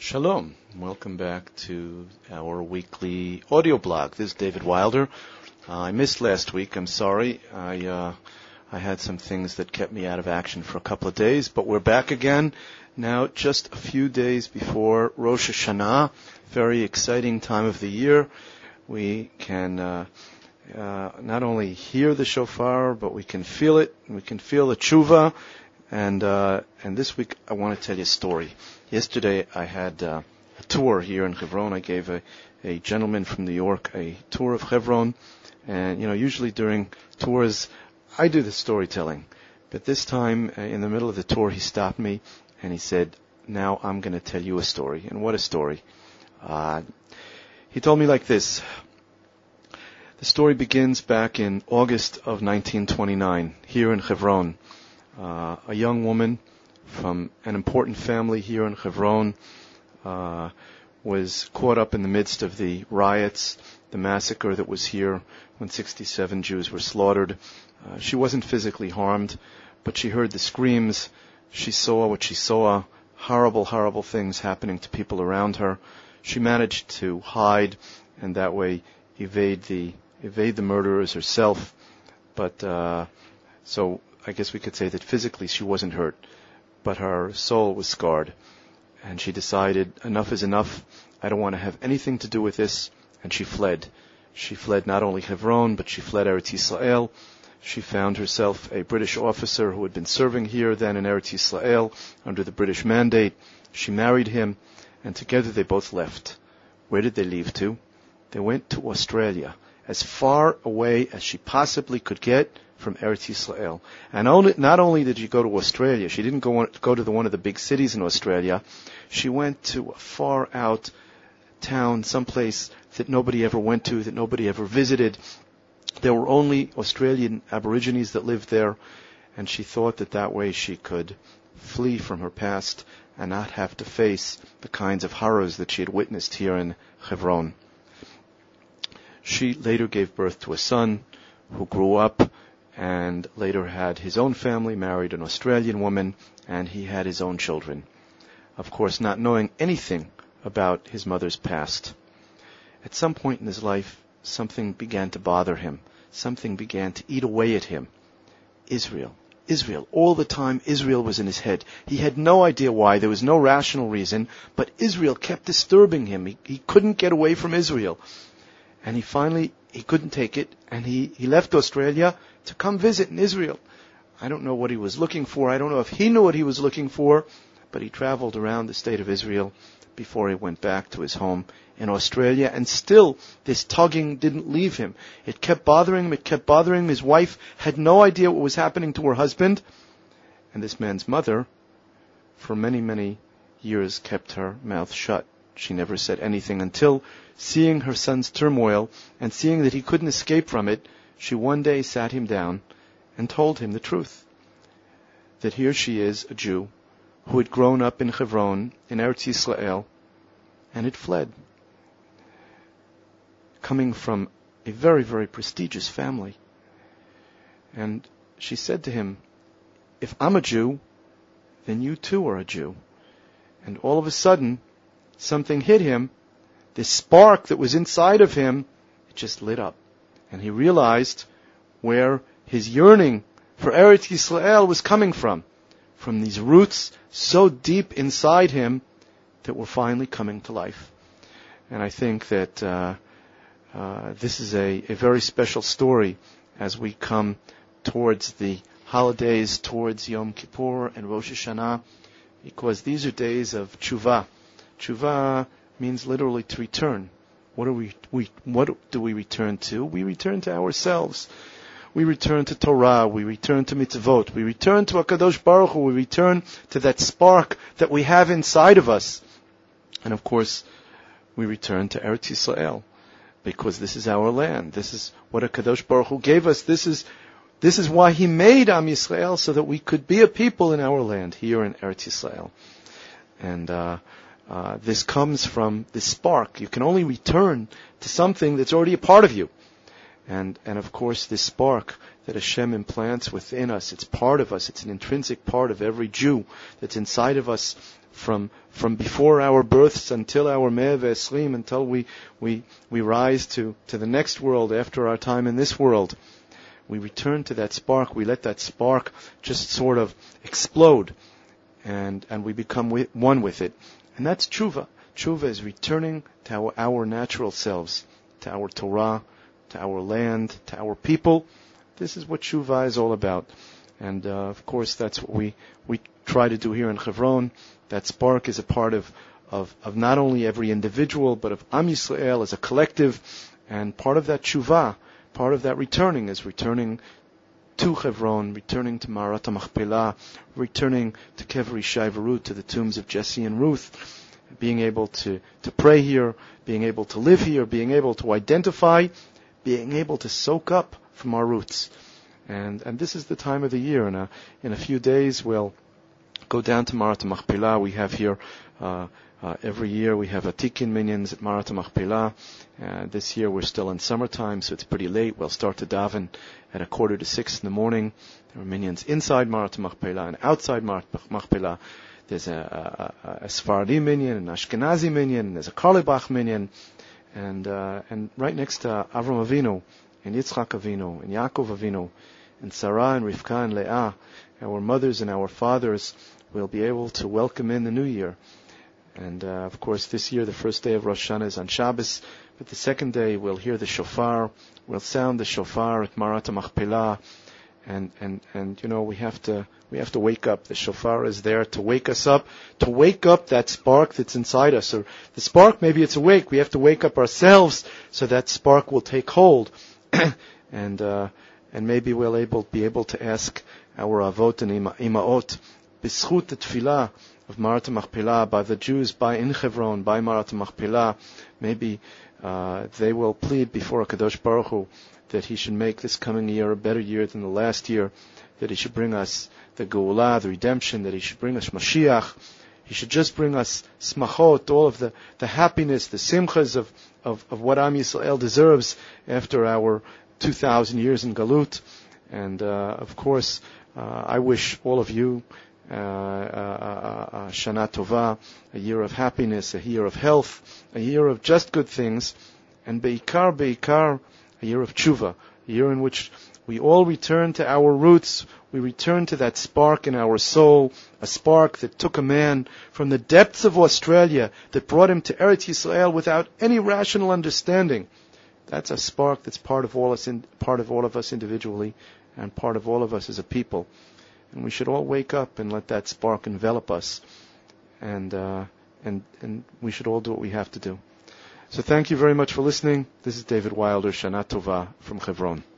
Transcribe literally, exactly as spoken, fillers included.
Shalom. Welcome back to our weekly audio blog. This is David Wilder. Uh, I missed last week. I'm sorry. I uh, I had some things that kept me out of action for a couple of days, but we're back again now, just a few days before Rosh Hashanah. Very exciting time of the year. We can uh, uh, not only hear the shofar, but we can feel it. We can feel the tshuva. And uh, and this week I want to tell you a story. Yesterday I had uh, a tour here in Hebron. I gave a, a gentleman from New York a tour of Hebron. And, you know, usually during tours I do the storytelling. But this time uh, in the middle of the tour he stopped me and he said, now I'm going to tell you a story. And what a story. Uh, he told me like this. The story begins back in August of nineteen twenty-nine here in Hebron. Uh, a young woman from an important family here in Hebron uh, was caught up in the midst of the riots, the massacre that was here when sixty-seven Jews were slaughtered. Uh, she wasn't physically harmed, but she heard the screams. She saw what she saw, horrible, horrible things happening to people around her. She managed to hide and that way evade the evade the murderers herself. But uh, so. I guess we could say that physically she wasn't hurt, but her soul was scarred. And she decided, enough is enough. I don't want to have anything to do with this. And she fled. She fled not only Hebron, but she fled Eretz Yisrael. She found herself a British officer who had been serving here then in Eretz Yisrael under the British mandate. She married him, and together they both left. Where did they leave to? They went to Australia, as far away as she possibly could get from Eretz Yisrael. And only, not only did she go to Australia, she didn't go, on, go to the, one of the big cities in Australia. She went to a far out town, someplace that nobody ever went to, that nobody ever visited. There were only Australian Aborigines that lived there, and she thought that that way she could flee from her past and not have to face the kinds of horrors that she had witnessed here in Hebron. She later gave birth to a son who grew up and later had his own family, married an Australian woman, and he had his own children. Of course, not knowing anything about his mother's past. At some point in his life, something began to bother him. Something began to eat away at him. Israel. Israel. All the time, Israel was in his head. He had no idea why. There was no rational reason, but Israel kept disturbing him. He, he couldn't get away from Israel. And he finally, he couldn't take it, and he, he left Australia to come visit in Israel. I don't know what he was looking for. I don't know if he knew what he was looking for, but he traveled around the state of Israel before he went back to his home in Australia, and still this tugging didn't leave him. It kept bothering him, it kept bothering him. His wife had no idea what was happening to her husband, and this man's mother, for many, many years, kept her mouth shut. She never said anything until, seeing her son's turmoil and seeing that he couldn't escape from it, she one day sat him down and told him the truth. That here she is, a Jew, who had grown up in Hebron, in Eretz Yisrael, and had fled. Coming from a very, very prestigious family. And she said to him, if I'm a Jew, then you too are a Jew. And all of a sudden, something hit him. This spark that was inside of him, it just lit up. And he realized where his yearning for Eretz Yisrael was coming from. From these roots so deep inside him that were finally coming to life. And I think that uh, uh, this is a, a very special story as we come towards the holidays, towards Yom Kippur and Rosh Hashanah, because these are days of tshuva. Tshuva means literally to return. What are we, we, what do we return to? We return to ourselves. We return to Torah. We return to mitzvot. We return to HaKadosh Baruch Hu. We return to that spark that we have inside of us. And of course, we return to Eretz Yisrael, because this is our land. This is what HaKadosh Baruch Hu gave us. This is, this is why He made Am Yisrael, so that we could be a people in our land, here in Eretz Yisrael. And, uh, Uh, this comes from this spark. You can only return to something that's already a part of you. And, and of course, this spark that Hashem implants within us, it's part of us. It's an intrinsic part of every Jew that's inside of us from from before our births until our Mea V'Esrim, until we we we rise to to the next world after our time in this world. We return to that spark. We let that spark just sort of explode, and and we become wi- one with it. And that's tshuva. Tshuva is returning to our, our natural selves, to our Torah, to our land, to our people. This is what tshuva is all about. And uh, of course, that's what we we try to do here in Chevron. That spark is a part of of of not only every individual, but of Am Yisrael as a collective. And part of that tshuva, part of that returning is returning to Hebron, returning to Ma'arat HaMachpelah, returning to Kever Ishai v'Ruth, to the tombs of Jesse and Ruth, being able to, to pray here, being able to live here, being able to identify, being able to soak up from our roots. And and this is the time of the year. In a, in a few days we'll go down to Ma'arat HaMachpelah. We have here uh, Uh, every year we have Atikin minions at Ma'arat HaMachpelah. Uh, this year we're still in summertime, so it's pretty late. We'll start to daven at a quarter to six in the morning. There are minions inside Ma'arat HaMachpelah and outside Ma'arat HaMachpelah. There's a, a, a, a Sephardi minion, an Ashkenazi minion, and there's a Karlebach minion. And uh, and right next to Avram Avinu, and Yitzchak Avinu, and Yaakov Avinu, and Sarah and Rivka and Leah, our mothers and our fathers, will be able to welcome in the new year. And, uh, of course, this year, the first day of Rosh Hashanah is on Shabbos, but the second day we'll hear the shofar, we'll sound the shofar at Ma'arat HaMachpelah, and, and, and, you know, we have to, we have to wake up. The shofar is there to wake us up, to wake up that spark that's inside us. Or the spark, maybe it's awake. We have to wake up ourselves so that spark will take hold. and, uh, and maybe we'll able, be able to ask our avot and ima, imaot, b'schut the tefillah of Ma'arat HaMachpelah, by the Jews, by in Hebron, by Ma'arat HaMachpelah, maybe uh, they will plead before HaKadosh Baruch Hu that He should make this coming year a better year than the last year, that He should bring us the Geulah, the redemption, that He should bring us Mashiach, He should just bring us smachot, all of the, the happiness, the simchas of, of, of what Am Yisrael deserves after our two thousand years in Galut. And uh, of course, uh, I wish all of you Uh, uh, uh, Shana Tova, a year of happiness, a year of health, a year of just good things, and Beikar, Beikar, a year of tshuva, a year in which we all return to our roots, we return to that spark in our soul, a spark that took a man from the depths of Australia, that brought him to Eretz Yisrael without any rational understanding. That's a spark that's part of all us, in, part of all of us individually, and part of all of us as a people. And we should all wake up and let that spark envelop us. And, uh, and, and we should all do what we have to do. So thank you very much for listening. This is David Wilder, Shana Tova from Hebron.